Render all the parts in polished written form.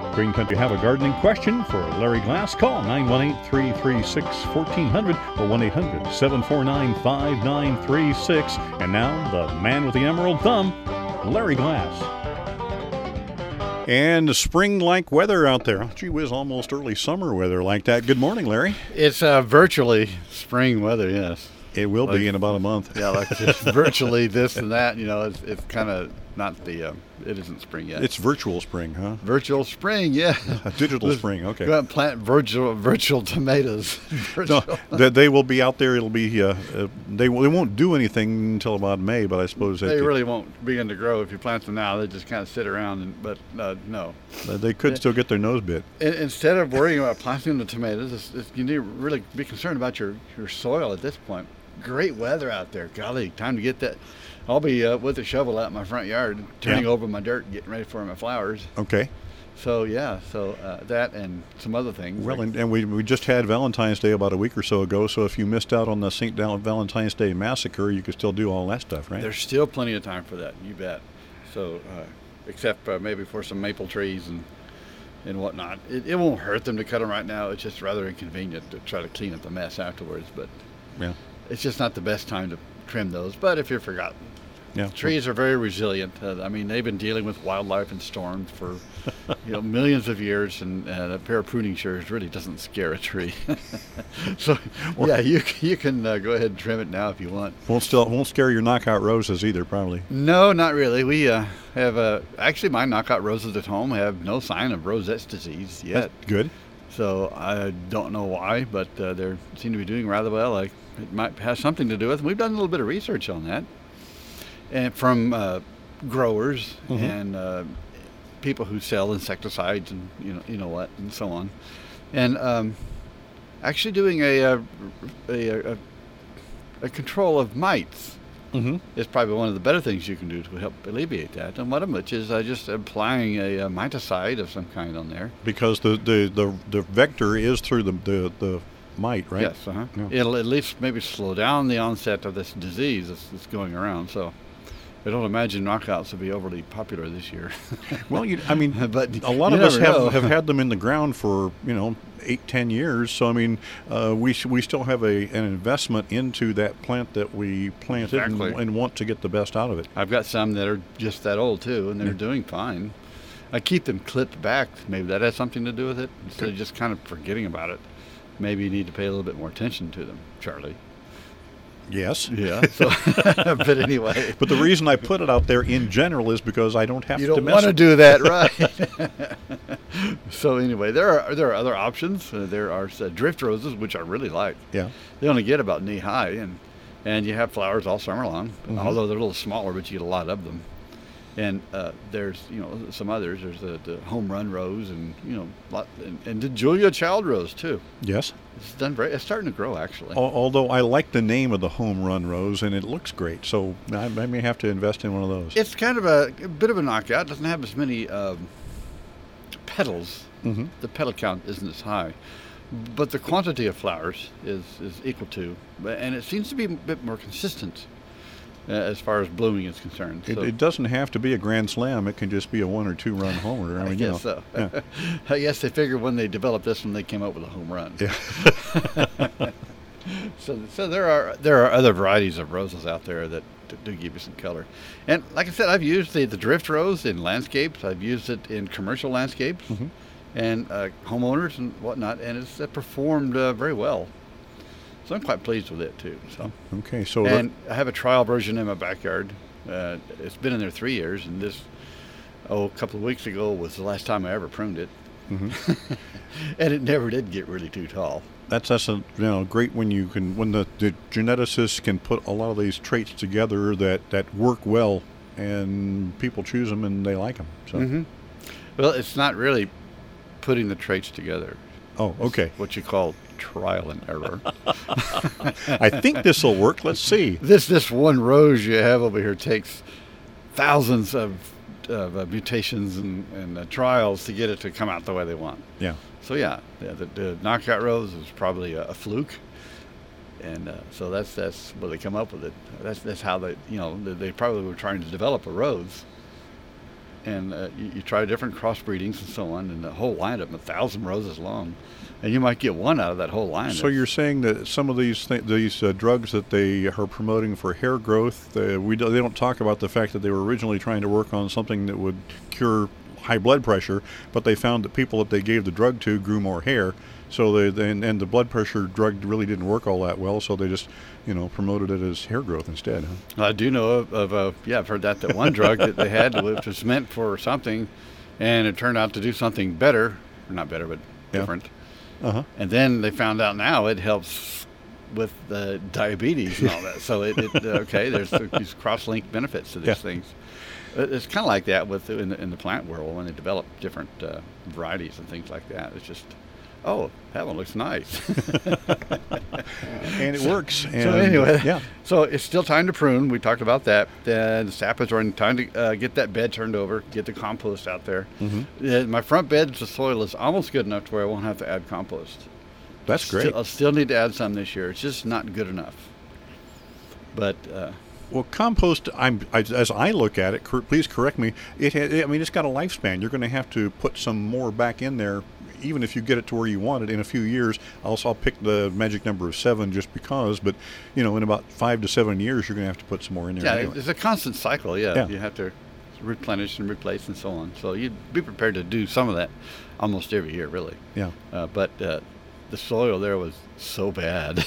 Green Country have a gardening question for Larry Glass? Call 918-336-1400 or 1-800-749-5936. And now, the man with the emerald thumb, Larry Glass. And spring-like weather out there. Gee whiz, almost early summer weather like that. Good morning, Larry. It's virtually spring weather, yes. It will be in about a month. Yeah, like just virtually this and that. It's kind of not the, it isn't spring yet. It's virtual spring, huh? Virtual spring, yeah. Digital spring, okay. Go out and plant virtual tomatoes. No, they will be out there. It'll be, they won't do anything until about May, but I suppose they really won't begin to grow if you plant them now. They just kind of sit around, but no. They could still get their nose bit. Instead of worrying about planting the tomatoes, you need to really be concerned about your soil at this point. Great weather out there. Golly, time to get that. I'll be with a shovel out in my front yard, turning over my dirt, getting ready for my flowers. Okay. So, that and some other things. Well, and we just had Valentine's Day about a week or so ago, so if you missed out on the St. Valentine's Day Massacre, you could still do all that stuff, right? There's still plenty of time for that, you bet. So, except maybe for some maple trees and whatnot. It won't hurt them to cut them right now. It's just rather inconvenient to try to clean up the mess afterwards, but yeah. It's just not the best time to trim those. But if you're forgotten, trees are very resilient. They've been dealing with wildlife and storms for millions of years, and a pair of pruning shears really doesn't scare a tree. So you can go ahead and trim it now if you want. Won't scare your knockout roses either, probably. No, not really. We have actually my knockout roses at home have no sign of rosette's disease yet. That's good. So I don't know why, but they seem to be doing rather well. It might have something to do with it. We've done a little bit of research on that, and from growers and people who sell insecticides and and so on, and actually doing a control of mites. Is probably one of the better things you can do to help alleviate that, and one of which is just applying a miticide of some kind on there. Because the vector is through the mite, right? Yes, Yeah. It'll at least maybe slow down the onset of this disease that's going around. So I don't imagine knockouts will be overly popular this year. Well, but a lot of us have had them in the ground for 8-10 years. So we still have an investment into that plant that we planted and want to get the best out of it. I've got some that are just that old too, and they're doing fine. I keep them clipped back. Maybe that has something to do with it. Instead of just kind of forgetting about it. Maybe you need to pay a little bit more attention to them, Charlie. Yes. Yeah. So, but anyway. But the reason I put it out there in general is because I don't have to. You don't want to do that, right? So anyway, there are other options. There are drift roses, which I really like. Yeah. They only get about knee high, and you have flowers all summer long. Although they're a little smaller, but you get a lot of them. And there's some others. There's the home run rose, and and the Julia Child rose too. Yes, it's starting to grow actually. Although I like the name of the home run rose, and it looks great. So I may have to invest in one of those. It's kind of a bit of a knockout. It doesn't have as many petals. The petal count isn't as high, but the quantity of flowers is equal to, and it seems to be a bit more consistent. As far as blooming is concerned. It doesn't have to be a grand slam. It can just be a 1 or 2 run homer. I guess so. Yeah. I guess they figured when they developed this one, they came up with a home run. Yeah. So there are other varieties of roses out there that do give you some color. And like I said, I've used the drift rose in landscapes. I've used it in commercial landscapes and homeowners and whatnot, and it's performed very well. So I'm quite pleased with it too. So okay, I have a trial version in my backyard. It's been in there 3 years, and this a couple of weeks ago was the last time I ever pruned it, and it never did get really too tall. That's great when the geneticists can put a lot of these traits together that work well, and people choose them and they like them. So well, it's not really putting the traits together. Oh, okay. It's what you call trial and error. I think this will work. Let's see. This one rose you have over here takes thousands of mutations and trials to get it to come out the way they want. Yeah. So the knockout rose was probably a fluke, and so that's what they come up with it. That's how they probably were trying to develop a rose. and you try different crossbreedings and so on, and the whole lineup, 1,000 roses long, and you might get one out of that whole line. So you're saying that some of these drugs that they are promoting for hair growth, they don't talk about the fact that they were originally trying to work on something that would cure high blood pressure, but they found that people that they gave the drug to grew more hair. So and the blood pressure drug really didn't work all that well, so they just, promoted it as hair growth instead. Huh? I do know of I've heard that one drug that they had which was meant for something, and it turned out to do something better, or not better, but different. Uh-huh. And then they found out now it helps with diabetes and all that. So there's these cross-linked benefits to these things. It's kind of like that in the plant world when they develop different varieties and things like that. It's just, that one looks nice. And it works. And so anyway, so it's still time to prune. We talked about that. The sap is running. Time to get that bed turned over, get the compost out there. Mm-hmm. My front bed, the soil is almost good enough to where I won't have to add compost. That's great. I'll still need to add some this year. It's just not good enough. But well, compost, as I look at it, please correct me. It's got a lifespan. You're going to have to put some more back in there, even if you get it to where you want it in a few years. I'll pick the magic number of 7 just because, but in about 5 to 7 years, you're going to have to put some more in there. Yeah, anyway. It's a constant cycle. Yeah, you have to replenish and replace and so on. So you'd be prepared to do some of that almost every year, really. Yeah. But the soil there was so bad.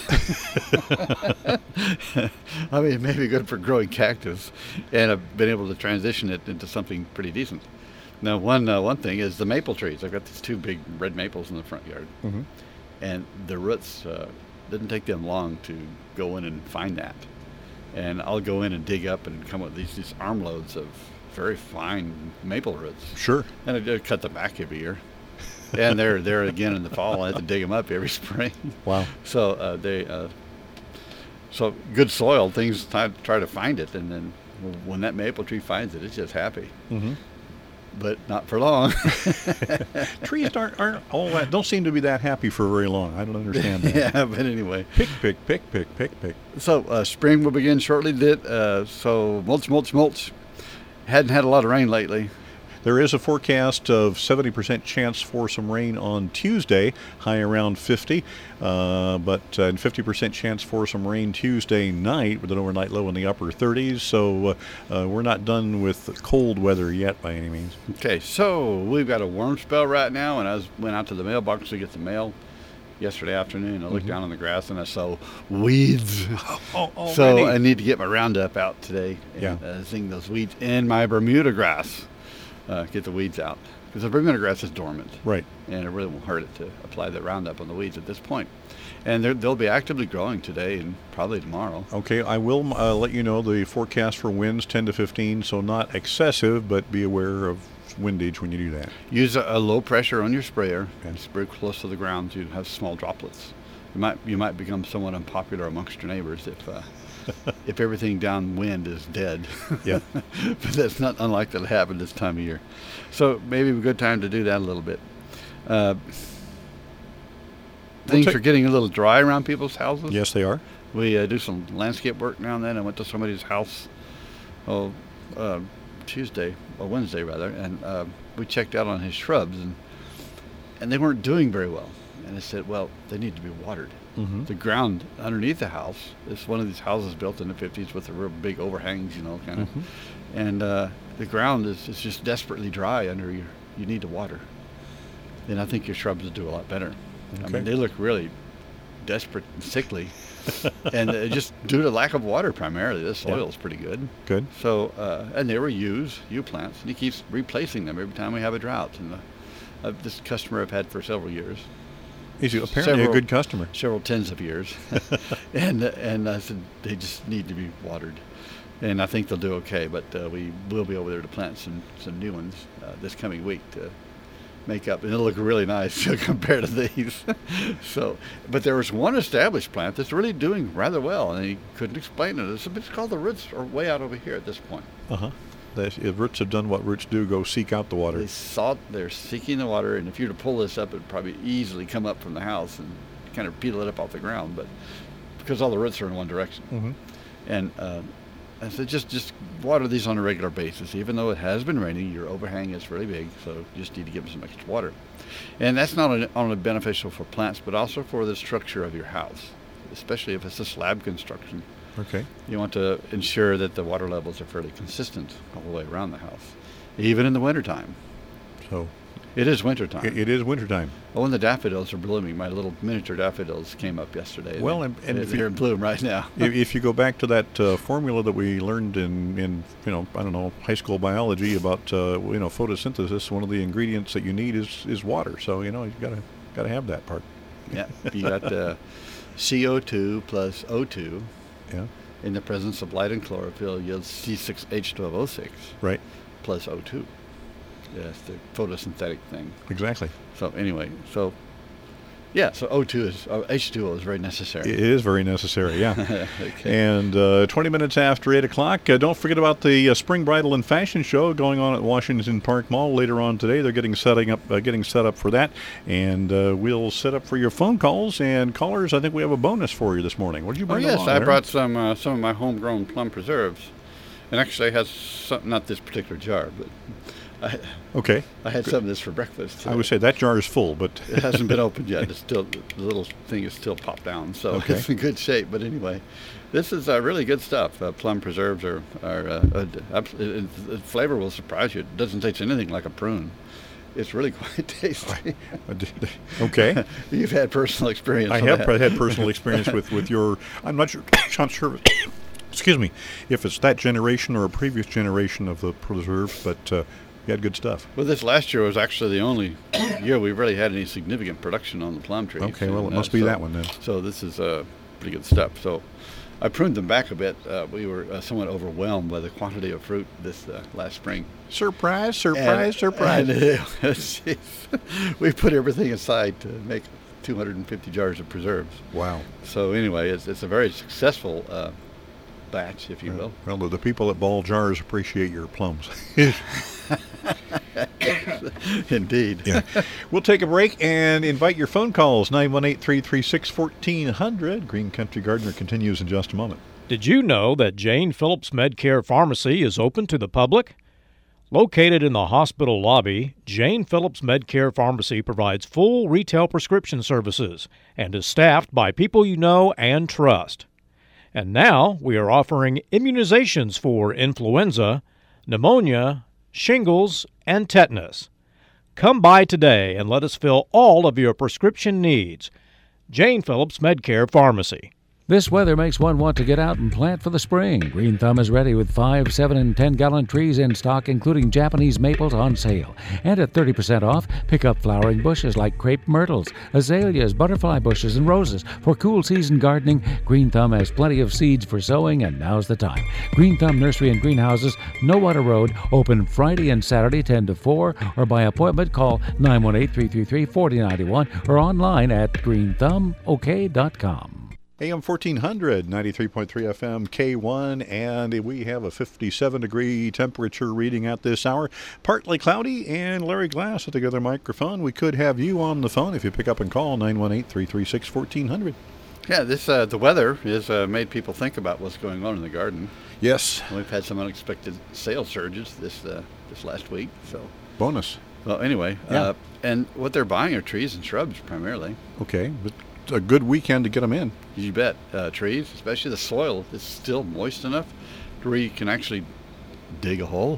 I mean, it may be good for growing cactus, and I've been able to transition it into something pretty decent. Now, one thing is the maple trees. I've got these 2 big red maples in the front yard, mm-hmm. and the roots didn't take them long to go in and find that. And I'll go in and dig up and come up with these armloads of very fine maple roots. Sure. And I cut them back every year. And they're there again in the fall. I have to dig them up every spring. Wow. So so good soil, things try to find it, and then when that maple tree finds it, it's just happy. Mm-hmm. But not for long. Trees aren't all that, don't seem to be that happy for very long. I don't understand that. Yeah, but anyway. Pick. So spring will begin shortly. So mulch. Hadn't had a lot of rain lately. There is a forecast of 70% chance for some rain on Tuesday, high around 50, but 50% chance for some rain Tuesday night with an overnight low in the upper 30s. So we're not done with cold weather yet by any means. Okay, so we've got a warm spell right now, and I went out to the mailbox to get the mail yesterday afternoon. I looked down on the grass and I saw weeds. So I need to get my Roundup out today and sing those weeds in my Bermuda grass. Get the weeds out, because the Bermuda grass is dormant. Right. And it really won't hurt it to apply the Roundup on the weeds at this point. And they'll be actively growing today and probably tomorrow. Okay, I will let you know the forecast for winds 10 to 15, so not excessive, but be aware of windage when you do that. Use a low pressure on your sprayer and spray close to the ground to have small droplets. You might become somewhat unpopular amongst your neighbors if everything downwind is dead. Yeah. But that's not unlikely to happen this time of year. So maybe a good time to do that a little bit. Things are getting a little dry around people's houses. Yes, they are. We do some landscape work now and then. I went to somebody's house Wednesday rather, and we checked out on his shrubs, and they weren't doing very well. And I said, well, they need to be watered. Mm-hmm. The ground underneath the house is one of these houses built in the 50s with the real big overhangs, kind of. Mm-hmm. And the ground is just desperately dry under you need to water. And I think your shrubs will do a lot better. Okay. I mean, they look really desperate and sickly. And just due to lack of water primarily. The soil is pretty good. Good. So, and they were yew plants, and he keeps replacing them every time we have a drought. And this customer I've had for several years. He's apparently a good customer. Several tens of years. and I said, they just need to be watered. And I think they'll do okay, but we will be over there to plant some new ones this coming week to make up. And it'll look really nice compared to these. But there was one established plant that's really doing rather well, and he couldn't explain it. It's called the roots are way out over here at this point. Uh-huh. The roots have done what roots do, go seek out the water. They're seeking the water, and if you were to pull this up, it'd probably easily come up from the house and kind of peel it up off the ground, but because all the roots are in one direction. Mm-hmm. And I said just water these on a regular basis. Even though it has been raining, your overhang is really big, so you just need to give them some extra water. And that's not only beneficial for plants, but also for the structure of your house, especially if it's a slab construction. Okay. You want to ensure that the water levels are fairly consistent all the way around the house, even in the wintertime. So it is wintertime. it is wintertime. Oh, and the daffodils are blooming. My little miniature daffodils came up yesterday. Well, and if they're in bloom right now. if you go back to that formula that we learned in high school biology about photosynthesis, one of the ingredients that you need is water. So you gotta have that part. Yeah, you got CO2 plus O2. Yeah. In the presence of light and chlorophyll yields C6H12O6. Right. Plus O2. Yes, the photosynthetic thing. Exactly. So anyway, so H2O is very necessary. It is very necessary, yeah. Okay. And 20 minutes after 8 o'clock, don't forget about the Spring Bridal and Fashion Show going on at Washington Park Mall later on today. They're getting set up for that, and we'll set up for your phone calls and callers. I think we have a bonus for you this morning. What did you bring along? Yes, I brought some of my homegrown plum preserves, and actually I had some, not this particular jar, but Okay. I had some of this for breakfast today. I would say that jar is full, but it hasn't been opened yet. It's still, the little thing is still popped down, so okay. It's in good shape. But anyway, this is really good stuff. Plum preserves are the flavor will surprise you. It doesn't taste anything like a prune. It's really quite tasty. Okay. You've had personal experience. I have had personal experience with your. I'm not sure. Excuse me, if it's that generation or a previous generation of the preserves, but. You had good stuff. Well, this last year was actually the only year we really had any significant production on the plum trees. Okay, well, it must be that one then. So this is pretty good stuff. So I pruned them back a bit. We were somewhat overwhelmed by the quantity of fruit this last spring. Surprise. We put everything aside to make 250 jars of preserves. Wow. So anyway, it's a very successful batch, if you will. Well, the people at Ball Jars appreciate your plums. Indeed. Yeah. We'll take a break and invite your phone calls. 918-336-1400. Green Country Gardener continues in just a moment. Did you know that Jane Phillips Medcare Pharmacy is open to the public? Located in the hospital lobby, Jane Phillips Medcare Pharmacy provides full retail prescription services and is staffed by people you know and trust. And now we are offering immunizations for influenza, pneumonia, shingles, and tetanus. Come by today and let us fill all of your prescription needs. Jane Phillips Medcare Pharmacy. This weather makes one want to get out and plant for the spring. Green Thumb is ready with 5, 7, and 10-gallon trees in stock, including Japanese maples on sale. And at 30% off, pick up flowering bushes like crepe myrtles, azaleas, butterfly bushes, and roses. For cool season gardening, Green Thumb has plenty of seeds for sowing, and now's the time. Green Thumb Nursery and Greenhouses, Nowata Road, open Friday and Saturday 10 to 4, or by appointment call 918-333-4091 or online at greenthumbok.com. AM 1400, 93.3 FM, K1, and we have a 57-degree temperature reading at this hour. Partly cloudy, and Larry Glass at the other microphone. We could have you on the phone if you pick up and call 918-336-1400. Yeah, this the weather has made people think about what's going on in the garden. Yes. And we've had some unexpected sales surges this last week. So bonus. Well, anyway, yeah. And what they're buying are trees and shrubs primarily. Okay, but a good weekend to get them in. You bet. Trees, especially the soil, is still moist enough to where you can actually dig a hole.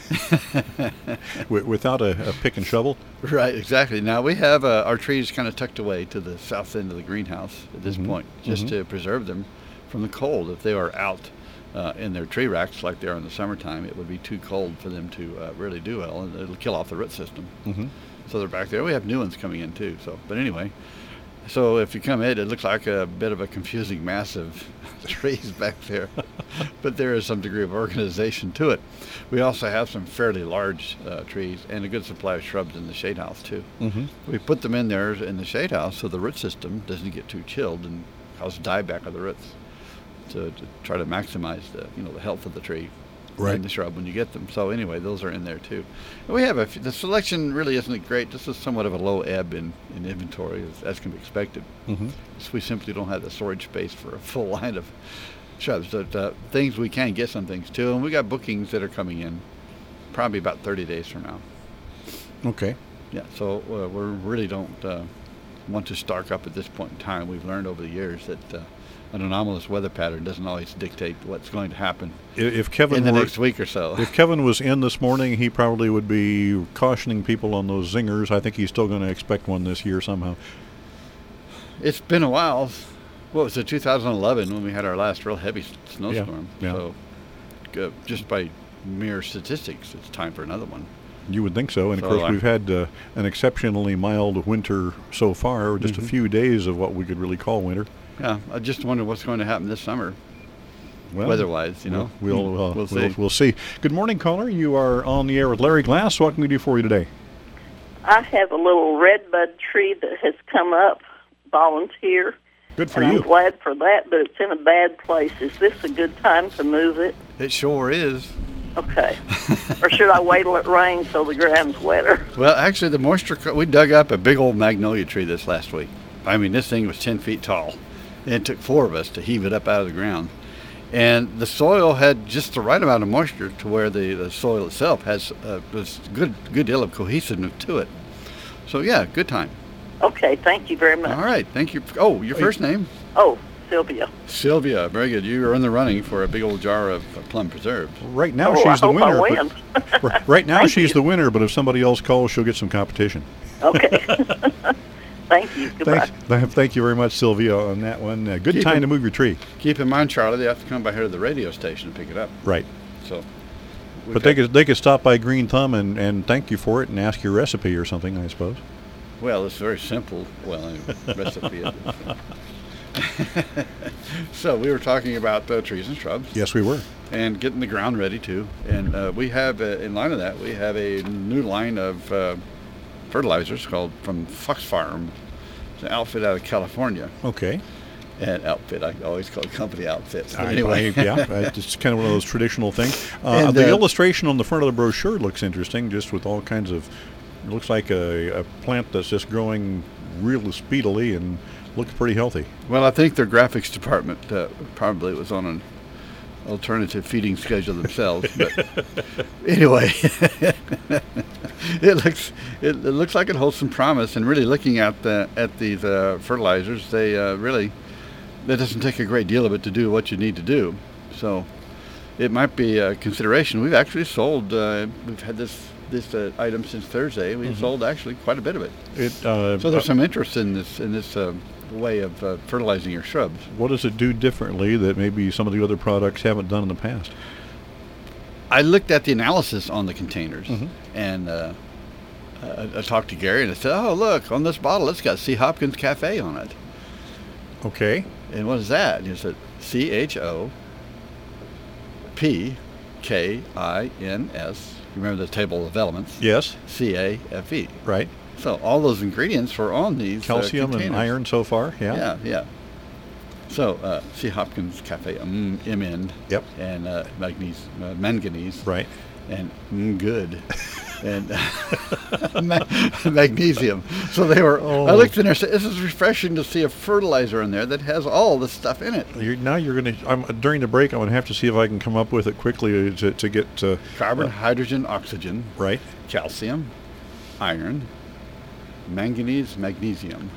Without a pick and shovel? Right, exactly. Now we have our trees kind of tucked away to the south end of the greenhouse at this point, just to preserve them from the cold. If they are out in their tree racks like they are in the summertime, it would be too cold for them to really do well, and it'll kill off the root system. So they're back there. We have new ones coming in too. So, but anyway. So if you come in, it looks like a bit of a confusing mass of trees back there, but there is some degree of organization to it. We also have some fairly large trees and a good supply of shrubs in the shade house too. We put them in there in the shade house so the root system doesn't get too chilled and cause dieback of the roots, to try to maximize the health of the tree. Right. And the shrub when you get them. So anyway, those are in there too. And we have the selection really isn't great. This is somewhat of a low ebb in inventory, as can be expected. So we simply don't have the storage space for a full line of shrubs. Things we can get some things too, and we got bookings that are coming in probably about 30 days from now. Okay. Yeah, so we really don't want to start up at this point in time. We've learned over the years that an anomalous weather pattern doesn't always dictate what's going to happen If Kevin in the were, next week or so. If Kevin was in this morning, he probably would be cautioning people on those zingers. I think he's still going to expect one this year somehow. It's been a while. What was it, 2011 when we had our last real heavy snowstorm? Yeah. So just by mere statistics, it's time for another one. You would think so. And, of So course, we've had an exceptionally mild winter so far, just a few days of what we could really call winter. Yeah, I just wonder what's going to happen this summer, Well, weather-wise, you know. We'll see. We'll see. Good morning, caller. You are on the air with Larry Glass. What can we do for you today? I have a little redbud tree that has come up, volunteer. Good for and you. I'm glad for that, but it's in a bad place. Is this a good time to move it? It sure is. Okay. Or should I wait till it rains so the ground's wetter? Well, actually, the moisture, we dug up a big old magnolia tree this last week. I mean, this thing was 10 feet tall. And it took 4 of us to heave it up out of the ground. And the soil had just the right amount of moisture to where the soil itself has a good deal of cohesiveness to it. So, yeah, good time. Okay, thank you very much. All right, thank you. Oh, your first name? Oh, Sylvia. Sylvia, very good. You are in the running for a big old jar of plum preserves. Right now, I she's the hope winner. I win. Right now, Thank she's you. the winner, but if somebody else calls, she'll get some competition. Okay. Thank you. Goodbye. Thank you very much, Sylvia, on that one. Good Keep time it- to move your tree. Keep in mind, Charlie, they have to come by here to the radio station to pick it up. Right. So, But they could stop by Green Thumb and thank you for it and ask your recipe or something, I suppose. well, it's very simple. Well, anyway, recipe. So we were talking about trees and shrubs. Yes, we were. And getting the ground ready too. And we have, in line of that, we have a new line of fertilizers called from Fox Farm. It's an outfit out of California. Okay. And outfit, I always call it company outfits. But Anyway, anyway, yeah, it's kind of one of those traditional things. And, The illustration on the front of the brochure looks interesting, just with all kinds of. It looks like a plant that's just growing real speedily and looks pretty healthy. well, I think their graphics department probably was on an alternative feeding schedule themselves. But anyway, it looks like it holds some promise. And really, looking at these fertilizers, they that doesn't take a great deal of it to do what you need to do. So it might be a consideration. We've actually sold. We've had this item since Thursday. We've sold actually quite a bit of it. So there's some interest in this way of fertilizing your shrubs. What does it do differently that maybe some of the other products haven't done in the past? I looked at the analysis on the containers, and I talked to Gary, and I said, "Oh, look, on this bottle, it's got C. Hopkins Cafe on it." Okay. And what is that? And he said, CHOPKINS. You remember the table of elements? Yes. CAFE. Right. So all those ingredients were on these Calcium and containers. iron so far. Yeah. Yeah. So C. Hopkins Cafe, MN. Yep. And manganese. Right. And good. And magnesium. So they were. Oh. I looked in there and said, "This is refreshing to see a fertilizer in there that has all this stuff in it." Now you're going to. During the break, I'm going to have to see if I can come up with it quickly to get Carbon, hydrogen, oxygen, right. calcium, iron, manganese, magnesium.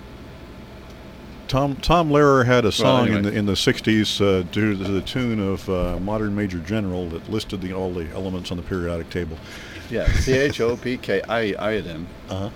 Tom Lehrer had a song anyway. in the 60s to the tune of Modern Major General that listed all the elements on the periodic table. Yeah, CHOPK iodine. Uh-huh.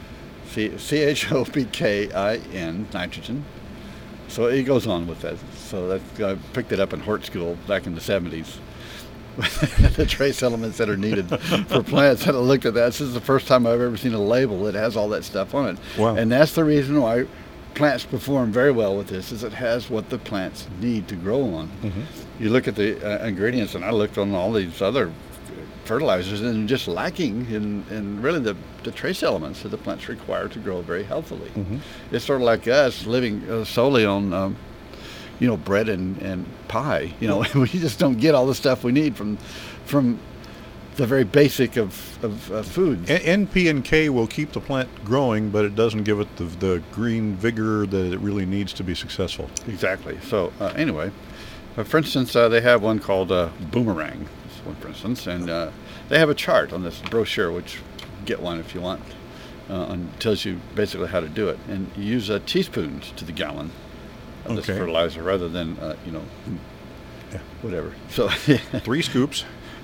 CHOPKIN nitrogen. So it goes on with that. So I picked it up in Hort School back in the 70s. The trace elements that are needed for plants. And I looked at that. This is the first time I've ever seen a label that has all that stuff on it. Wow. And that's the reason why plants perform very well with this, is it has what the plants need to grow on. You look at the ingredients, and I looked on all these other fertilizers, and just lacking in really the trace elements that the plants require to grow very healthily. It's sort of like us living solely on bread and pie. We just don't get all the stuff we need from the very basic of foods. NP and K will keep the plant growing, but it doesn't give it the green vigor that it really needs to be successful. Exactly. So anyway, For instance, they have one called Boomerang, this one, for instance, and they have a chart on this brochure, which you can get one if you want, and tells you basically how to do it. And you use teaspoons to the gallon of this fertilizer rather than, whatever. So 3 scoops.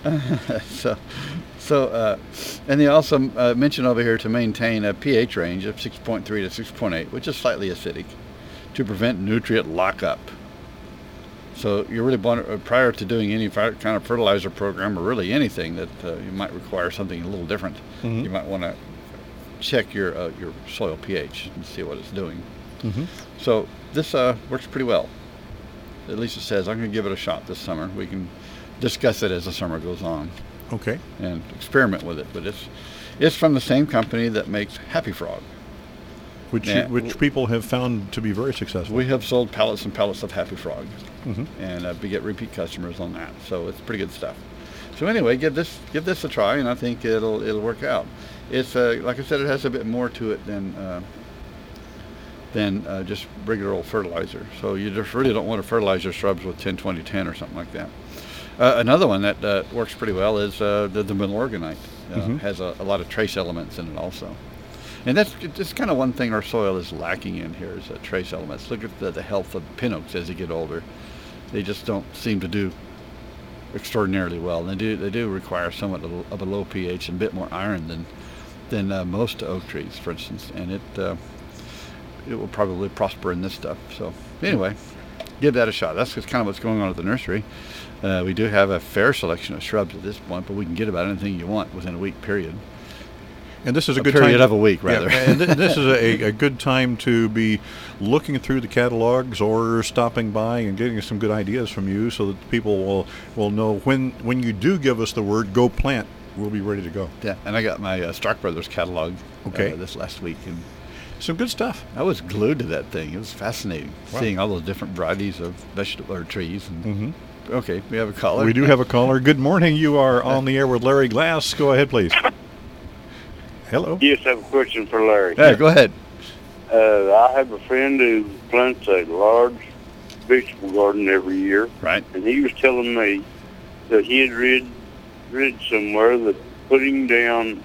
And they also mention over here to maintain a pH range of 6.3 to 6.8, which is slightly acidic, to prevent nutrient lockup. So you really want, prior to doing any kind of fertilizer program or really anything that you might require something a little different, you might want to check your soil pH and see what it's doing. So this works pretty well. At least it says, I'm going to give it a shot this summer. We can discuss it as the summer goes on. Okay. And experiment with it. But it's from the same company that makes Happy Frog. Which people have found to be very successful. We have sold pallets and pallets of Happy Frog, and we get repeat customers on that. So it's pretty good stuff. So anyway, give this a try, and I think it'll work out. It's like I said, it has a bit more to it than just regular old fertilizer. So you just really don't want to fertilize your shrubs with 10-20-10 or something like that. Another one that works pretty well is the Milorganite. Has a lot of trace elements in it also. And that's just kind of one thing our soil is lacking in here is trace elements. Look at the health of pin oaks as they get older. They just don't seem to do extraordinarily well. And they do require somewhat of a low pH and a bit more iron than most oak trees, for instance. And it will probably prosper in this stuff. So anyway, give that a shot. That's just kind of what's going on at the nursery. We do have a fair selection of shrubs at this point, but we can get about anything you want within a week period. And this is a good period time of a week, rather. Yeah, and this is a good time to be looking through the catalogs or stopping by and getting some good ideas from you, so that people will know when you do give us the word "go plant," we'll be ready to go. Yeah, and I got my Stark Brothers catalog this last week, and some good stuff. I was glued to that thing. It was fascinating seeing all those different varieties of vegetable or trees. And okay, we have a caller. We do have a caller. Good morning. You are on the air with Larry Glass. Go ahead, please. Hello. Yes, I have a question for Larry. Yeah, go ahead. I have a friend who plants a large vegetable garden every year. Right. And he was telling me that he had read somewhere that putting down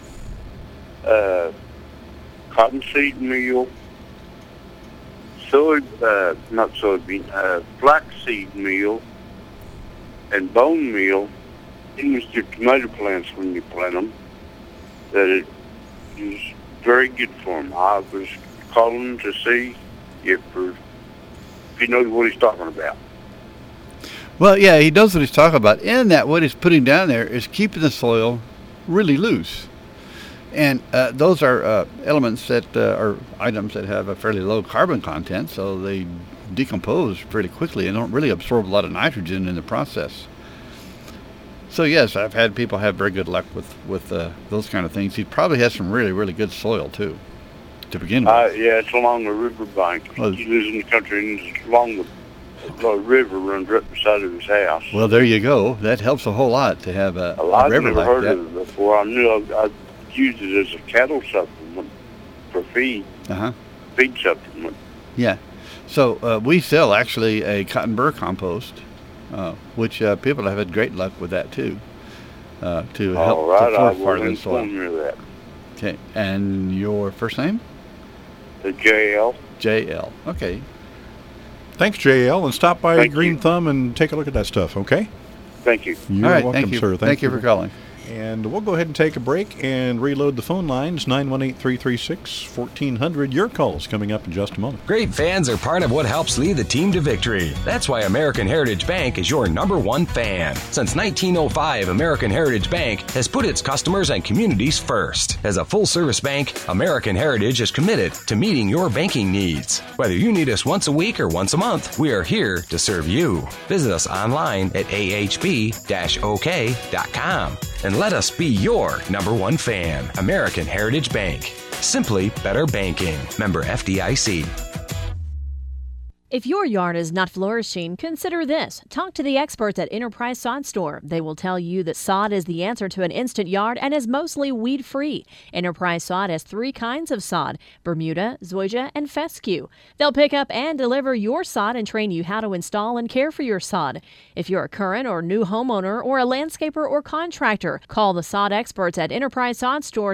cottonseed meal, flaxseed meal, and bone meal in your tomato plants when you plant them, that it is very good for them. I was calling to see if he knows what he's talking about. Well, yeah, he knows what he's talking about. And that what he's putting down there is keeping the soil really loose. And those are elements that are items that have a fairly low carbon content, so they decompose pretty quickly and don't really absorb a lot of nitrogen in the process. So yes, I've had people have very good luck with those kind of things. He probably has some really, really good soil too, to begin with. Yeah, it's along the river bank. Well, he lives in the country, and it's along the river runs right beside of his house. Well, there you go. That helps a whole lot to have a river I've never like heard that. of it before. I knew I'd used it as a cattle supplement for feed supplement. Yeah. So we sell actually a cotton burr compost, which people have had great luck with that too, to help to fortify the soil. Of that. Okay. And your first name? JL. JL. Okay. Thanks, JL, and stop by Thank Green you. Thumb and take a look at that stuff, okay? Thank you. You're All right. welcome, Thank you. sir. Thank you for calling. And we'll go ahead and take a break and reload the phone lines, 918-336-1400. Your call's coming up in just a moment. Great fans are part of what helps lead the team to victory. That's why American Heritage Bank is your #1 fan. Since 1905, American Heritage Bank has put its customers and communities first. As a full-service bank, American Heritage is committed to meeting your banking needs. Whether you need us once a week or once a month, we are here to serve you. Visit us online at ahb-ok.com. and let us be your #1 fan. American Heritage Bank. Simply better banking. Member FDIC. If your yard is not flourishing, consider this. Talk to the experts at Enterprise Sod Store. They will tell you that sod is the answer to an instant yard and is mostly weed-free. Enterprise Sod has 3 kinds of sod: Bermuda, Zoysia, and Fescue. They'll pick up and deliver your sod and train you how to install and care for your sod. If you're a current or new homeowner or a landscaper or contractor, call the sod experts at Enterprise Sod Store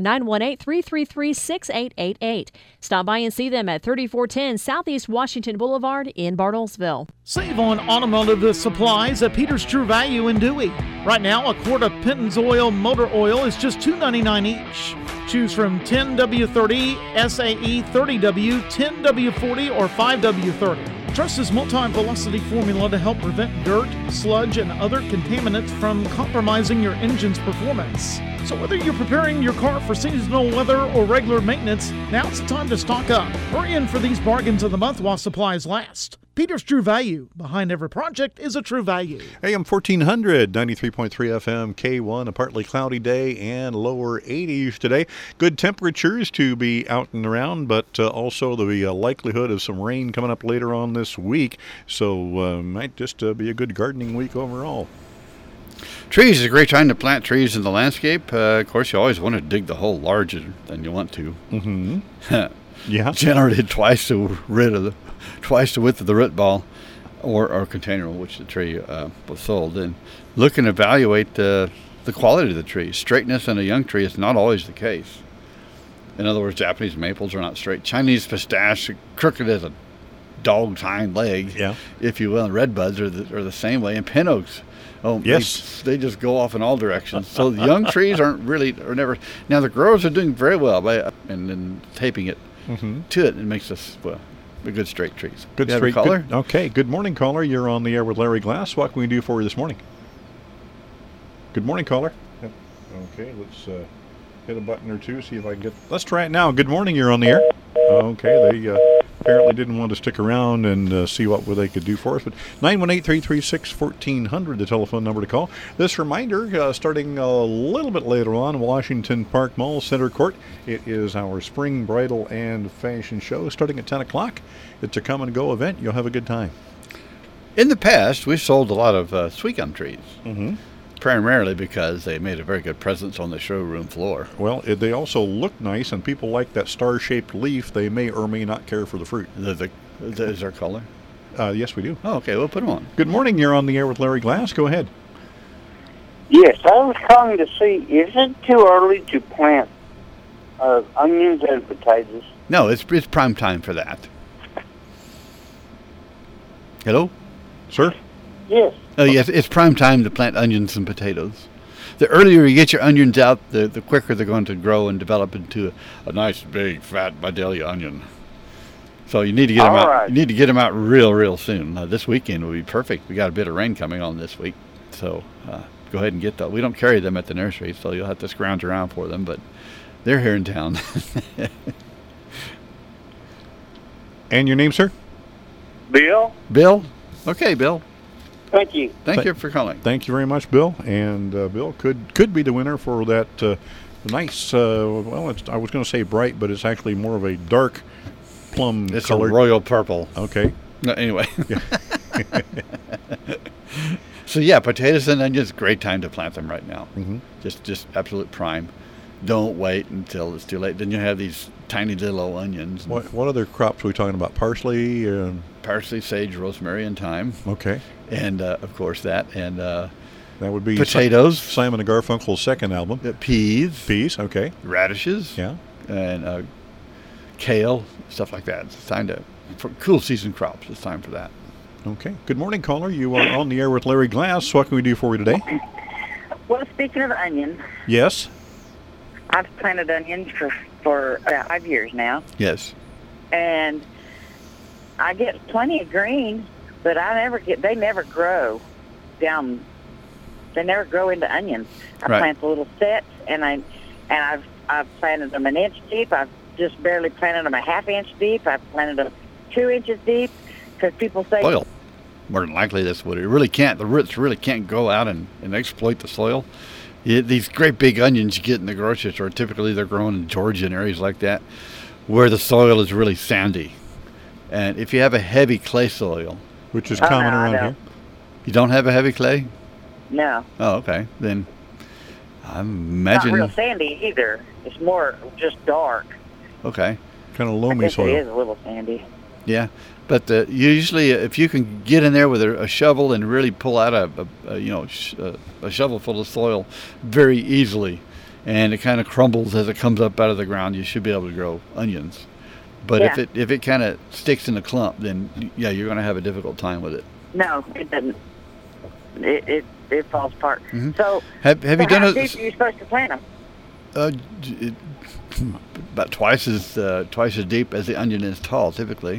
918-333-6888. Stop by and see them at 3410 Southeast Washington Boulevard in Bartlesville. Save on automotive supplies at Peter's True Value in Dewey. Right now, a quart of Pennzoil motor oil is just $2.99 each. Choose from 10W30, SAE 30W, 10W40, or 5W30. Trust this multi-velocity formula to help prevent dirt, sludge, and other contaminants from compromising your engine's performance. So whether you're preparing your car for seasonal weather or regular maintenance, now's the time to stock up. Hurry in for these bargains of the month while supplies last. Peter's True Value. Behind every project is a true value. AM 1400, 93.3 FM, K1, a partly cloudy day and lower 80s today. Good temperatures to be out and around, but also the likelihood of some rain coming up later on this week. So might just be a good gardening week overall. Trees is a great time to plant trees in the landscape. Of course, you always want to dig the hole larger than you want to. Mm-hmm. Yeah. Generally twice the width of the root ball or container in which the tree was sold. And look and evaluate the quality of the tree. Straightness in a young tree is not always the case. In other words, Japanese maples are not straight. Chinese pistache, crooked as a dog's hind leg, if you will. And red buds are the same way. And pin oaks. Oh, yes. They just go off in all directions. So the young trees are never. Now the growers are doing very well by and taping it to it. It makes us a good straight trees. Good straight caller. Okay. Good morning, caller. You're on the air with Larry Glass. What can we do for you this morning? Good morning, caller. Okay. Let's hit a button or two. See if I can get. Let's try it now. Good morning. You're on the air. Okay. They apparently didn't want to stick around and see what they could do for us. But 918-336-1400, the telephone number to call. This reminder, starting a little bit later on, Washington Park Mall Center Court. It is our spring bridal and fashion show starting at 10 o'clock. It's a come and go event. You'll have a good time. In the past, we sold a lot of sweet gum trees. Mm-hmm. Primarily because they made a very good presence on the showroom floor. Well, they also look nice, and people like that star-shaped leaf. They may or may not care for the fruit. Is there color? Yes, we do. Oh, okay. We'll put them on. Good morning. You're on the air with Larry Glass. Go ahead. Yes, I was calling to see, is it too early to plant onions and potatoes? No, it's prime time for that. Hello? Sir? Yes. Oh, yes, it's prime time to plant onions and potatoes. The earlier you get your onions out, the quicker they're going to grow and develop into a nice, big, fat Vidalia onion. So you need to get them out. Right. You need to get them out real soon. This weekend will be perfect. We got a bit of rain coming on this week, so go ahead and get those. We don't carry them at the nursery, so you'll have to scrounge around for them, but they're here in town. And your name, sir? Bill. Bill? Okay, Bill. Thank you. Thank you for calling. Thank you very much, Bill. And Bill could be the winner for that nice, I was going to say bright, but it's actually more of a dark plum It's color. a royal purple. Okay. No, anyway. So, yeah, potatoes and onions, great time to plant them right now. Mm-hmm. Just absolute prime. Don't wait until it's too late. Then you have these tiny little onions. What other crops are we talking about? Parsley? Parsley, sage, rosemary, and thyme. Okay. And, of course, that. And that would be potatoes. Simon & Garfunkel's second album. Peas, okay. Radishes. Yeah. And kale, stuff like that. It's time for cool season crops. It's time for that. Okay. Good morning, caller. You are on the air with Larry Glass. What can we do for you today? Well, speaking of onions. Yes. I've planted onions for 5 years now. Yes. And I get plenty of green, but they never grow down. They never grow into onions. I plant the little sets, and I've planted them an inch deep. I've just barely planted them a half-inch deep. I've planted them 2 inches deep because people say soil. More than likely, that's what it really can't. The roots really can't go out and exploit the soil. These great big onions you get in the grocery store, typically they're grown in Georgia and areas like that, where the soil is really sandy. And if you have a heavy clay soil, which is common no, around I don't. here. you don't have a heavy clay? No. Oh, okay. Then I Not imagine. real sandy either. It's more just dark. Okay. Kind of I loamy guess it soil. is a little sandy. Yeah, but usually if you can get in there with a shovel and really pull out a shovel full of soil very easily, and it kind of crumbles as it comes up out of the ground, you should be able to grow onions. But Yeah. if it kind of sticks in a clump, then yeah, you're going to have a difficult time with it. No, it doesn't. It falls apart. Mhm. So Have you done how a deep are you supposed to plant them? about twice as deep as the onion is tall, typically.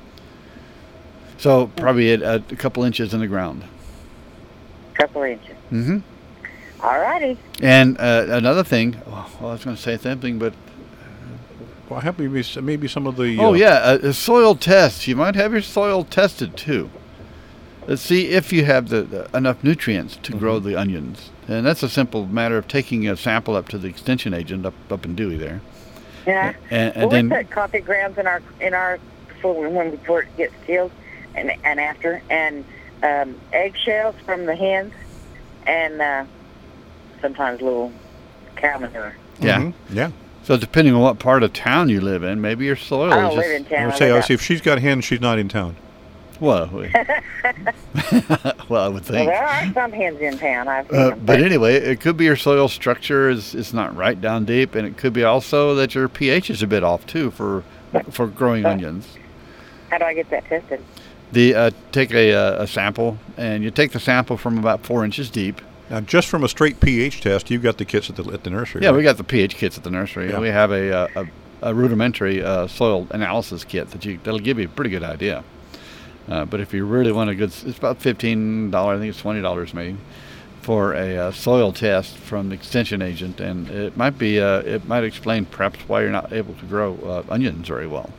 So probably a couple inches in the ground. Couple inches. Mm-hmm. All righty. And another thing, well, I was going to say something, but Well, maybe some of the. a soil test. You might have your soil tested too. Let's see if you have the enough nutrients to grow the onions. And that's a simple matter of taking a sample up to the extension agent up in Dewey there. Yeah. And we then put coffee grounds in our before it gets killed and after, and eggshells from the hens, and sometimes little cow manure. yeah. Mm-hmm. Yeah. So depending on what part of town you live in, maybe your soil I is don't live in town. I see. If she's got hens, she's not in town. well, well, I would Well, think. there are some hens in town. I've seen them. But anyway, it could be your soil structure is not right down deep, and it could be also that your pH is a bit off too for growing onions. How do I get that tested? Take a sample, and you take the sample from about 4 inches deep. Now, just from a straight pH test, you've got the kits at the nursery. Yeah, right? we got the pH kits at the nursery. Yeah. We have a rudimentary soil analysis kit that'll give you a pretty good idea. But if you really want a good, it's about $15. I think it's $20 maybe for a soil test from the extension agent, and it might explain perhaps why you're not able to grow onions very well.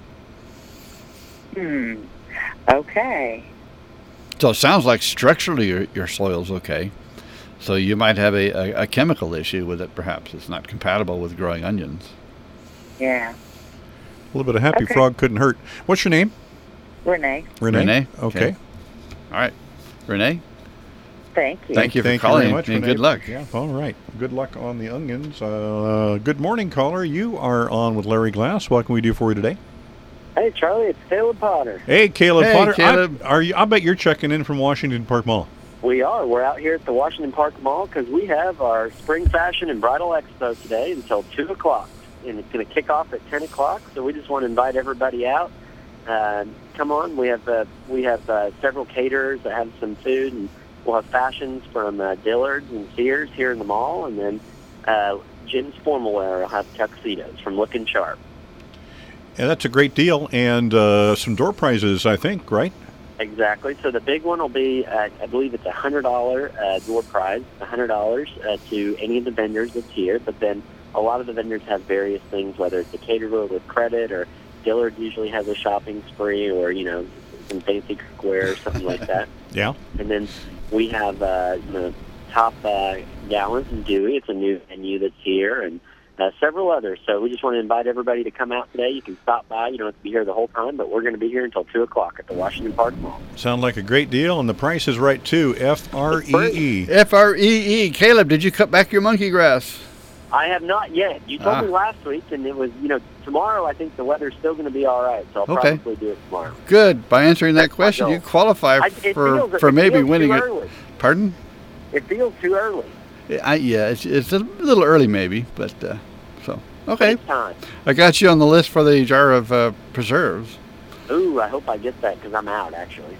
Okay. So it sounds like structurally your soil's okay. So you might have a chemical issue with it. Perhaps it's not compatible with growing onions. Yeah. A little bit of happy Okay. frog couldn't hurt. What's your name? Renee, Renee? Okay. All right, Renee. thank you. Thank you for Thank calling, very much, and Renee. good luck. Yeah. All right. Good luck on the onions. Good morning, caller. You are on with Larry Glass. What can we do for you today? Hey, Charlie, it's Caleb Potter. Hey, Caleb Hey, Potter. Caleb. I bet you're checking in from Washington Park Mall. We are. We're out here at the Washington Park Mall because we have our Spring Fashion and Bridal Expo today until 2 o'clock. And it's going to kick off at 10 o'clock, so we just want to invite everybody out. Come on. We have several caterers that have some food, and we'll have fashions from Dillard's and Sears here in the mall, and then Jim's Formal Wear will have tuxedos from Lookin' Sharp. Yeah, that's a great deal. And some door prizes, I think, right? Exactly. So the big one will be, I believe it's a $100 door prize, $100 to any of the vendors that's here. But then a lot of the vendors have various things, whether it's a caterer with credit, or Dillard usually has a shopping spree, or some fancy cookware or something like that. Yeah. And then we have Top Gallons in Dewey. It's a new venue that's here, and several others. So we just want to invite everybody to come out today. You can stop by. You don't have to be here the whole time, but we're going to be here until 2 o'clock at the Washington Park Mall. Sound like a great deal, and the price is right, too. FREE. FREE. Caleb, did you cut back your monkey grass? I have not yet. You told me last week, and it was, tomorrow I think the weather's still going to be all right, so I'll Okay. probably do it tomorrow. Good. By answering that That's my question, goal. you qualify It for feels maybe too winning it. early. Pardon? It feels too early. It's a little early maybe, but so okay. It's time. I got you on the list for the jar of preserves. Ooh, I hope I get that because I'm out, actually.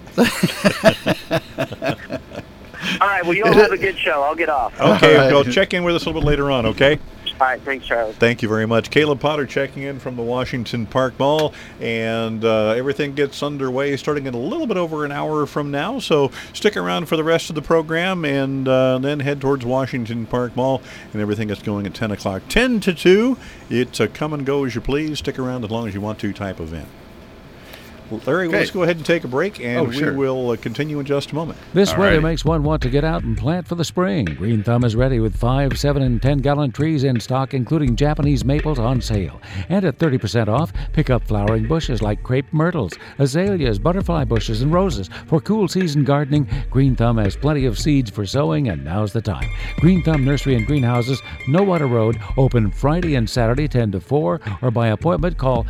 All right, well, you all have a good show. I'll get off. Okay, All right. well, check in with us a little bit later on, okay? All right, thanks, Charlie. Thank you very much. Caleb Potter checking in from the Washington Park Mall, and everything gets underway starting in a little bit over an hour from now, so stick around for the rest of the program, and then head towards Washington Park Mall, and everything gets going at 10 o'clock. 10 to 2, it's a come and go as you please, stick around as long as you want to type event. Larry, Okay. let's go ahead and take a break, and sure. we will continue in just a moment. This weather Alrighty. makes one want to get out and plant for the spring. Green Thumb is ready with 5, 7, and 10-gallon trees in stock, including Japanese maples on sale. And at 30% off, pick up flowering bushes like crepe myrtles, azaleas, butterfly bushes, and roses. For cool season gardening, Green Thumb has plenty of seeds for sowing, and now's the time. Green Thumb Nursery and Greenhouses, No Water Road, open Friday and Saturday 10 to 4, or by appointment call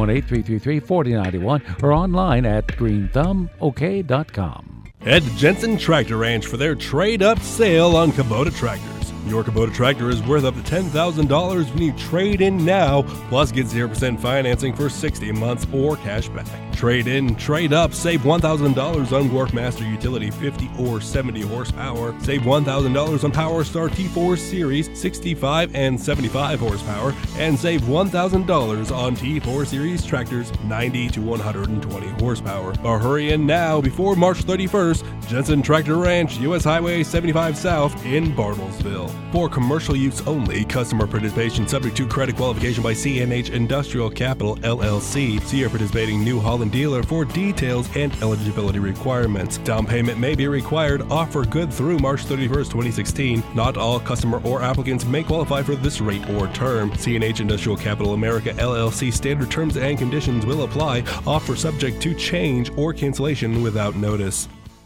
918-333-4091 or online at greenthumbok.com. Head to Jensen Tractor Ranch for their trade-up sale on Kubota tractors. Your Kubota tractor is worth up to $10,000 when you trade in now, plus get 0% financing for 60 months or cash back. Trade in, trade up, save $1,000 on Workmaster Utility 50 or 70 horsepower. Save $1,000 on Power Star T4 Series 65 and 75 horsepower, and save $1,000 on T4 Series tractors 90 to 120 horsepower. Or hurry in now before March 31st. Jensen Tractor Ranch, U.S. Highway 75 South in Bartlesville. For commercial use only, customer participation subject to credit qualification by CNH Industrial Capital, LLC. See your participating New Holland dealer for details and eligibility requirements. Down payment may be required. Offer good through March 31st, 2016. Not all customer or applicants may qualify for this rate or term. CNH Industrial Capital America, LLC standard terms and conditions will apply. Offer subject to change or cancellation without notice.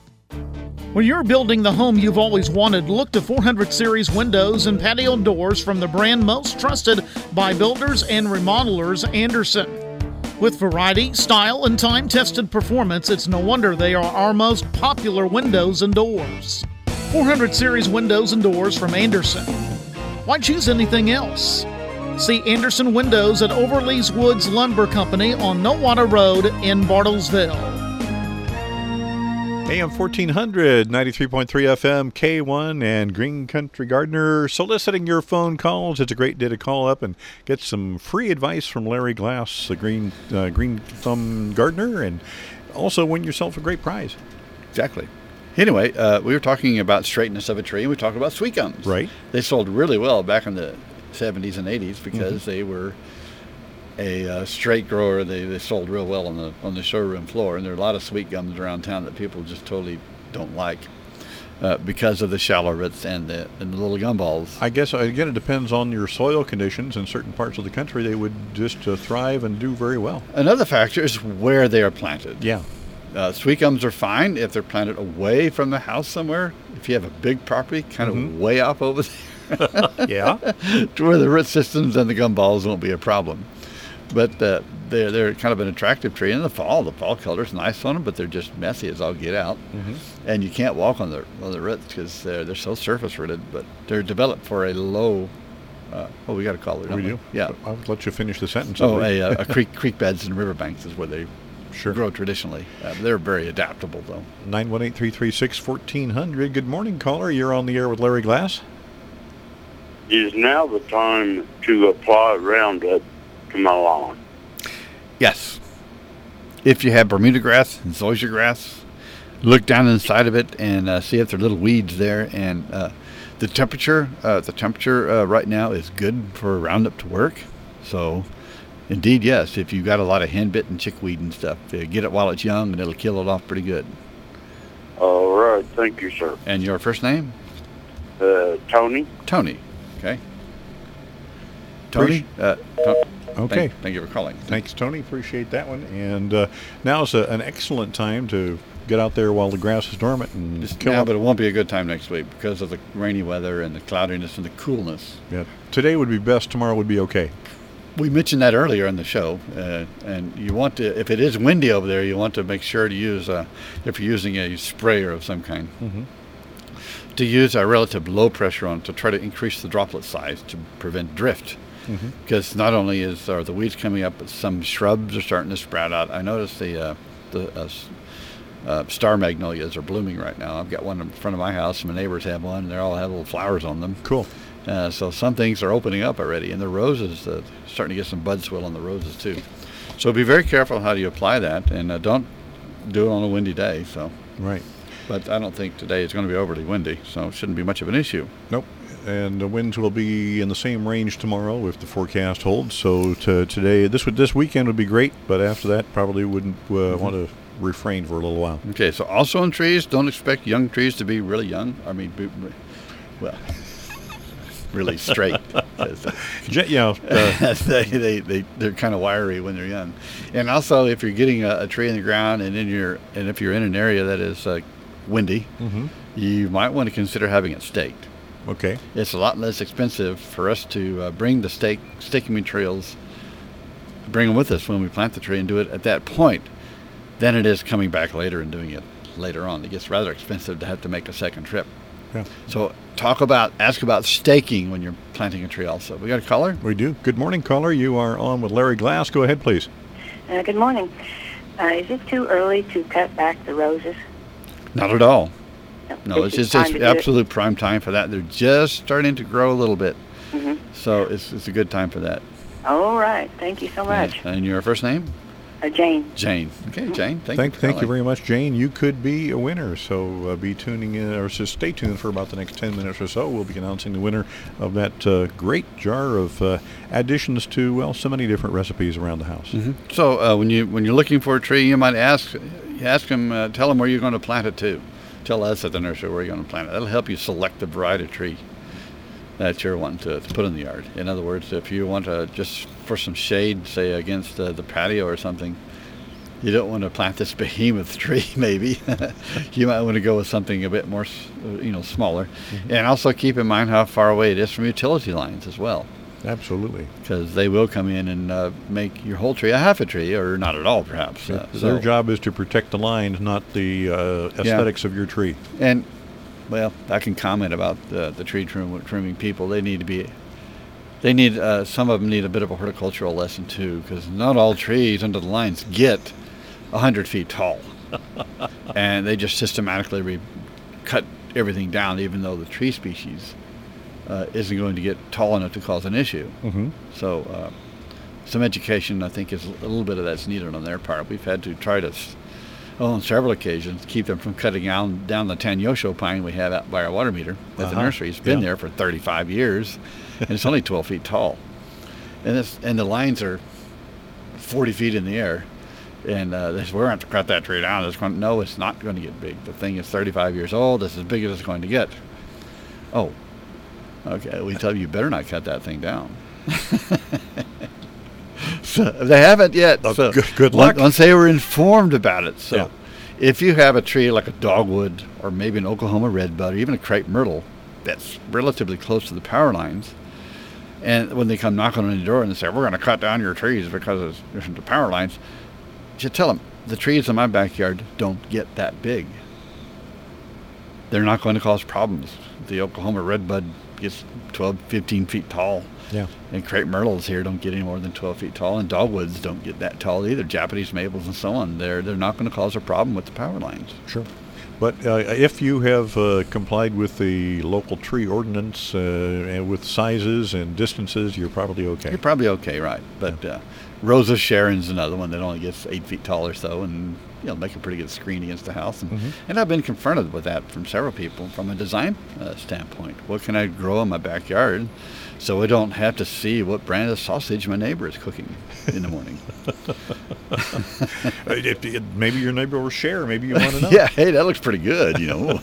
When you're building the home you've always wanted, look to 400 Series windows and patio doors from the brand most trusted by builders and remodelers, Anderson. With variety, style, and time-tested performance, it's no wonder they are our most popular windows and doors. 400 Series windows and doors from Anderson. Why choose anything else? See Anderson Windows at Overleas Woods Lumber Company on Nowata Road in Bartlesville. AM 1400, 93.3 FM, K1, and Green Country Gardener soliciting your phone calls. It's a great day to call up and get some free advice from Larry Glass, the Green Thumb Gardener, and also win yourself a great prize. Exactly. Anyway, we were talking about straightness of a tree, and we talked about sweet gums. Right. They sold really well back in the 70s and 80s because they were a straight grower. They sold real well on the showroom floor, and there are a lot of sweet gums around town that people just totally don't like because of the shallow roots and the little gumballs. I guess, again, it depends on your soil conditions. In certain parts of the country, they would just thrive and do very well. Another factor is where they are planted. Yeah. Sweet gums are fine if they're planted away from the house somewhere. If you have a big property, kind of way up over there. Yeah. To where the root systems and the gumballs won't be a problem. But they're kind of an attractive tree in the fall. The fall color's nice on them, but they're just messy as all get out. And you can't walk on the roots because they're so surface rooted. But they're developed for a low. We got a caller. We do? Yeah. I'll let you finish the sentence. A creek beds and riverbanks is where they grow traditionally. They're very adaptable, though. 918-336-1400. Good morning, caller. You're on the air with Larry Glass. Is now the time to apply Roundup to my lawn? Yes. If you have Bermuda grass and zoysia grass, look down inside of it and see if there are little weeds there. And the temperature right now is good for Roundup to work. So, indeed, yes. If you've got a lot of henbit and chickweed and stuff, get it while it's young, and it'll kill it off pretty good. All right. Thank you, sir. And your first name? Tony. Tony. Okay. Tony. Okay. Thank you for calling. Thanks, Tony. Appreciate that one. And now's an excellent time to get out there while the grass is dormant and but it won't be a good time next week because of the rainy weather and the cloudiness and the coolness. Yeah. Today would be best. Tomorrow would be okay. We mentioned that earlier in the show, and you want to, if it is windy over there, you want to make sure to use, if you're using a sprayer of some kind, to use a relative low pressure on to try to increase the droplet size to prevent drift. Because not only are the weeds coming up, but some shrubs are starting to sprout out. I noticed the star magnolias are blooming right now. I've got one in front of my house. My neighbors have one, and they all have little flowers on them. Cool. So some things are opening up already, and the roses, starting to get some bud swell on the roses too. So be very careful how you apply that, and don't do it on a windy day. So right. But I don't think today is going to be overly windy, so it shouldn't be much of an issue. Nope. and the winds will be in the same range tomorrow if the forecast holds. So today, this weekend would be great, but after that, probably wouldn't want to refrain for a little while. Okay, so also in trees, don't expect young trees to be really young. I mean, well, really straight. They're kind of wiry when they're young. And also, if you're getting a tree in the ground and if you're in an area that is windy, you might want to consider having it staked. Okay. It's a lot less expensive for us to bring the staking materials, bring them with us when we plant the tree and do it at that point, than it is coming back later and doing it later on. It gets rather expensive to have to make a second trip. Yeah. So ask about staking when you're planting a tree also. We got a caller? We do. Good morning, caller. You are on with Larry Glass. Go ahead, please. Good morning. Is it too early to cut back the roses? Not at all. No, it's just absolute prime time for that. They're just starting to grow a little bit. So it's a good time for that. All right. Thank you so much. Yeah. And your first name? Jane. Jane. Okay, Jane. Thank you very much, Jane. You could be a winner, so be tuning in, or just stay tuned for about the next 10 minutes or so. We'll be announcing the winner of that great jar of additions to, so many different recipes around the house. So when you're looking for a tree, you might ask them, tell them where you're going to plant it to. Tell us at the nursery where you're going to plant it. That'll help you select the variety of tree that you're wanting to put in the yard. In other words, if you want to just for some shade, say against the patio or something, you don't want to plant this behemoth tree. Maybe you might want to go with something a bit more, smaller, and also keep in mind how far away it is from utility lines as well. Absolutely, because they will come in and make your whole tree a half a tree, or not at all, perhaps. Their job is to protect the lines, not the aesthetics of your tree. And well, I can comment about the tree trimming people. Some of them need a bit of a horticultural lesson too, because not all trees under the lines get 100 feet tall, and they just systematically cut everything down, even though the tree species isn't going to get tall enough to cause an issue. So some education, I think, is a little bit of that's needed on their part. We've had to try to, on several occasions, keep them from cutting down the Tanyosho pine we have out by our water meter at the nursery. It's been there for 35 years, and it's only 12 feet tall. And the lines are 40 feet in the air. And they said, we're going to have to cut that tree down. No, it's not going to get big. The thing is 35 years old. It's as big as it's going to get. Oh, okay. We tell you better not cut that thing down. So they haven't yet. So good luck. Once they were informed about it. So if you have a tree like a dogwood or maybe an Oklahoma redbud or even a crepe myrtle that's relatively close to the power lines, and when they come knocking on the door and they say, we're going to cut down your trees because of the power lines, just tell them, the trees in my backyard don't get that big. They're not going to cause problems. The Oklahoma redbud gets 12, 15 feet tall. Yeah. And crepe myrtles here don't get any more than 12 feet tall, and dogwoods don't get that tall either. Japanese maples and so on, they're not going to cause a problem with the power lines. Sure. But if you have complied with the local tree ordinance and with sizes and distances, you're probably okay. You're probably okay, right. But Rosa Sharon's another one that only gets 8 feet tall or so, and make a pretty good screen against the house. And I've been confronted with that from several people from a design standpoint. What can I grow in my backyard so I don't have to see what brand of sausage my neighbor is cooking in the morning? Maybe your neighbor will share. Maybe you want to know. Yeah, hey, that looks pretty good,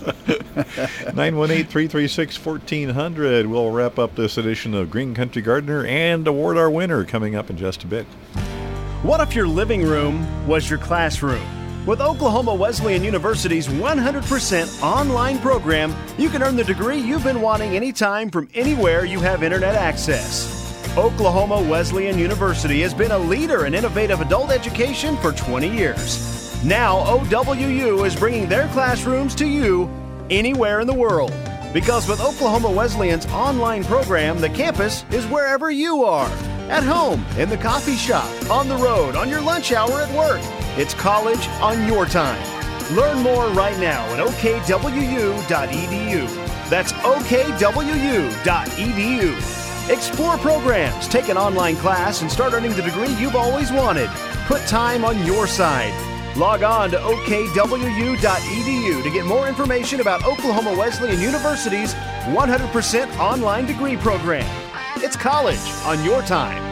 918-336-1400. We'll wrap up this edition of Green Country Gardener and award our winner coming up in just a bit. What if your living room was your classroom? With Oklahoma Wesleyan University's 100% online program, you can earn the degree you've been wanting anytime from anywhere you have internet access. Oklahoma Wesleyan University has been a leader in innovative adult education for 20 years. Now, OWU is bringing their classrooms to you anywhere in the world. Because with Oklahoma Wesleyan's online program, the campus is wherever you are. At home, in the coffee shop, on the road, on your lunch hour at work. It's college on your time. Learn more right now at okwu.edu. That's okwu.edu. Explore programs, take an online class, and start earning the degree you've always wanted. Put time on your side. Log on to okwu.edu to get more information about Oklahoma Wesleyan University's 100% online degree program. It's college on your time.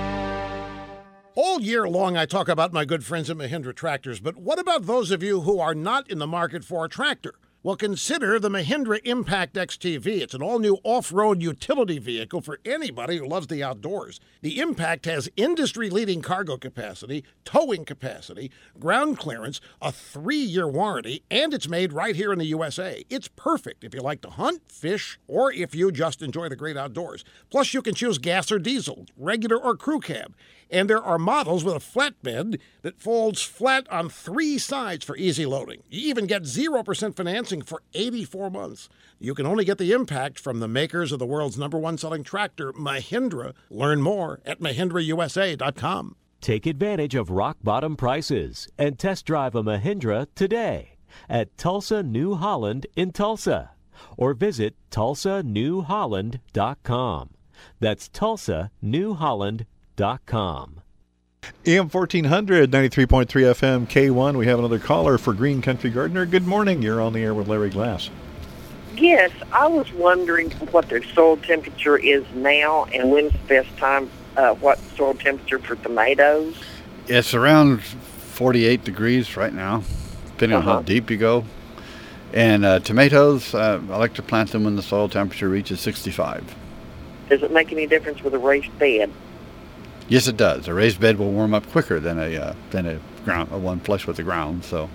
All year long, I talk about my good friends at Mahindra Tractors, but what about those of you who are not in the market for a tractor? Well, consider the Mahindra Impact XTV. It's an all-new off-road utility vehicle for anybody who loves the outdoors. The Impact has industry-leading cargo capacity, towing capacity, ground clearance, a 3-year warranty, and it's made right here in the USA. It's perfect if you like to hunt, fish, or if you just enjoy the great outdoors. Plus, you can choose gas or diesel, regular or crew cab. And there are models with a flatbed that folds flat on 3 sides for easy loading. You even get 0% financing for 84 months. You can only get the Impact from the makers of the world's #1 selling tractor, Mahindra. Learn more at MahindraUSA.com. Take advantage of rock-bottom prices and test drive a Mahindra today at Tulsa New Holland in Tulsa, or visit TulsaNewHolland.com. That's TulsaNewHolland.com. AM 1400, 93.3 FM, K1. We have another caller for Green Country Gardener. Good morning. You're on the air with Larry Glass. Yes, I was wondering what the soil temperature is now and when's the best time, what soil temperature for tomatoes? It's around 48 degrees right now, depending on how deep you go. And tomatoes, I like to plant them when the soil temperature reaches 65. Does it make any difference with a raised bed? Yes, it does. A raised bed will warm up quicker than a one flush with the ground. So.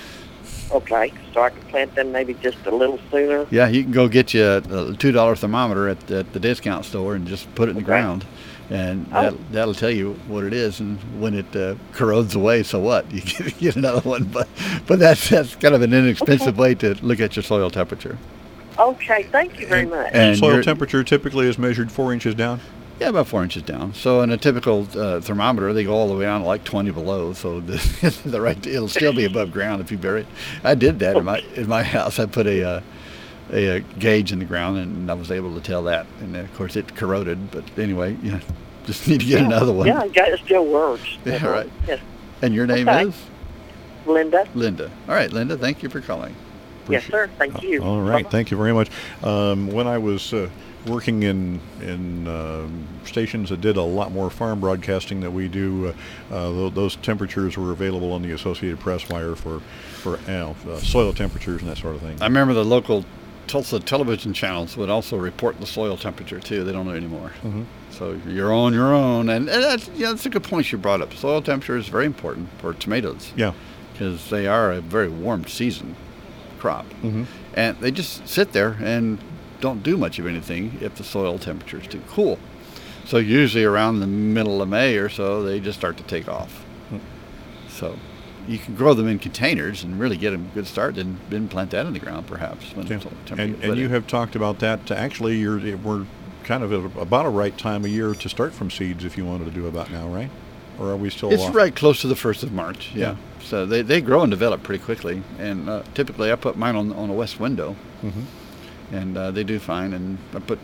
Okay, so I can plant them maybe just a little sooner. Yeah, you can go get you a $2 thermometer at the discount store and just put it in the ground, and that'll tell you what it is. And when it corrodes away, so what? You get another one. But that's kind of an inexpensive way to look at your soil temperature. Okay, thank you very much. And soil temperature typically is measured 4 inches down? Yeah, about 4 inches down. So in a typical thermometer, they go all the way down to like 20 below. So it'll still be above ground if you bury it. I did that in my house. I put a gauge in the ground, and I was able to tell that. And of course, it corroded. But anyway, just need to get another one. Yeah, it still works. Yeah, right. Yes. And your name is? Linda. Linda. All right, Linda. Thank you for calling. Yes, sir. Thank you. All right. Thank you very much. When I was working in stations that did a lot more farm broadcasting that we do, those temperatures were available on the Associated Press wire for soil temperatures and that sort of thing. I remember the local Tulsa television channels would also report the soil temperature too. They don't know anymore. Mm-hmm. So you're on your own, and that's a good point you brought up. Soil temperature is very important for tomatoes. Yeah, because they are a very warm season crop, and they just sit there and don't do much of anything if the soil temperature is too cool. So usually around the middle of May or so, they just start to take off. So you can grow them in containers and really get them a good start, and then plant that in the ground perhaps. When the soil temperature and you have talked about that. Actually, we're kind of about a right time of year to start from seeds if you wanted to do about now, right? Or are we still It's off? right close to the 1st of March, yeah. So they grow and develop pretty quickly. And typically I put mine on a west window. And they do fine. And I put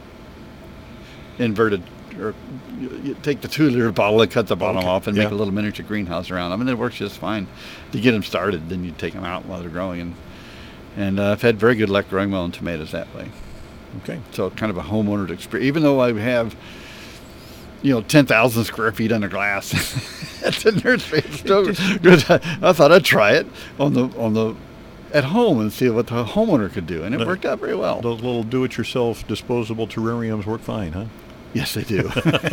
inverted, or you take the 2-liter bottle and cut the bottom off and make a little miniature greenhouse around them. And it works just fine. To get them started, then you take them out while they're growing. And I've had very good luck growing my own tomatoes that way. Okay. So kind of a homeowner experience. Even though I have 10,000 square feet under glass at the nursery. It's still good. I thought I'd try it on the at home and see what the homeowner could do, and it worked out very well. Those little do-it-yourself disposable terrariums work fine, huh? Yes, they do.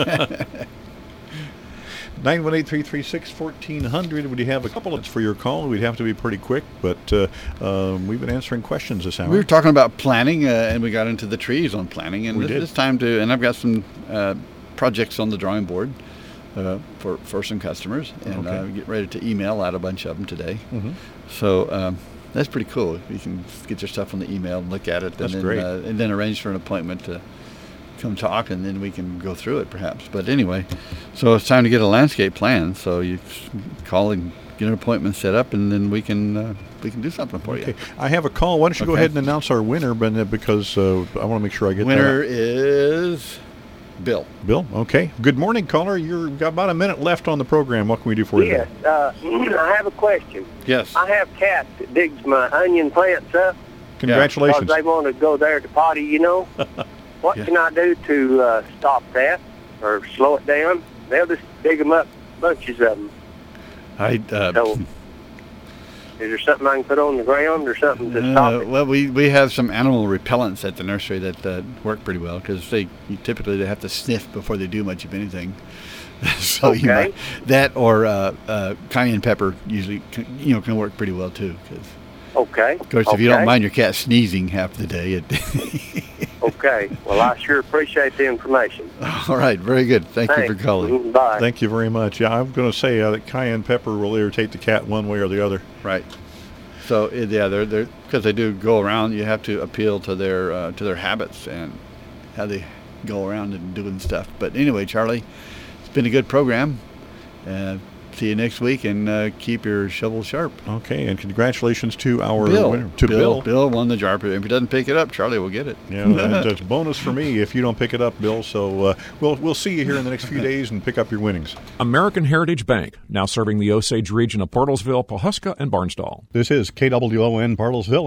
918-336-1400. Would you have a couple for your call? We'd have to be pretty quick, but we've been answering questions this hour. We were talking about planting, and we got into the trees on planting, and it's time to. And I've got some projects on the drawing board for some customers, and get ready to email out a bunch of them today. So that's pretty cool. You can get your stuff on the email and look at it. That's and then, great. And then arrange for an appointment to come talk, and then we can go through it perhaps. But anyway, so it's time to get a landscape plan. So you call and get an appointment set up, and then we can do something for you. I have a call. Why don't you go ahead and announce our winner, because I want to make sure I get winner is Bill. Bill, okay. Good morning, caller. You've got about a minute left on the program. What can we do for you? Yes, I have a question. Yes. I have cats that digs my onion plants up. Congratulations. Because they want to go there to potty, you know. What can I do to stop that or slow it down? They'll just dig them up, bunches of them. So, is there something I can put on the ground or something to stop it? Well, we have some animal repellents at the nursery that work pretty well because they have to sniff before they do much of anything. So Okay. you might, that or cayenne pepper usually can work pretty well too. Okay. Of course, if you don't mind your cat sneezing half the day, Okay. Well, I sure appreciate the information. All right, very good. Thank you for Thanks. calling. Bye. Thank you very much. Yeah, I'm going to say that cayenne pepper will irritate the cat one way or the other. Right. So they're because they do go around. You have to appeal to their habits and how they go around and doing stuff. But anyway, Charlie, it's been a good program. See you next week, and keep your shovel sharp. Okay, and congratulations to our Bill. winner. To Bill. Bill won the jar. If he doesn't pick it up, Charlie will get it. Yeah, that's a bonus for me if you don't pick it up, Bill. So we'll see you here in the next few days and pick up your winnings. American Heritage Bank, now serving the Osage region of Bartlesville, Pawhuska, and Barnsdall. This is KWON Bartlesville.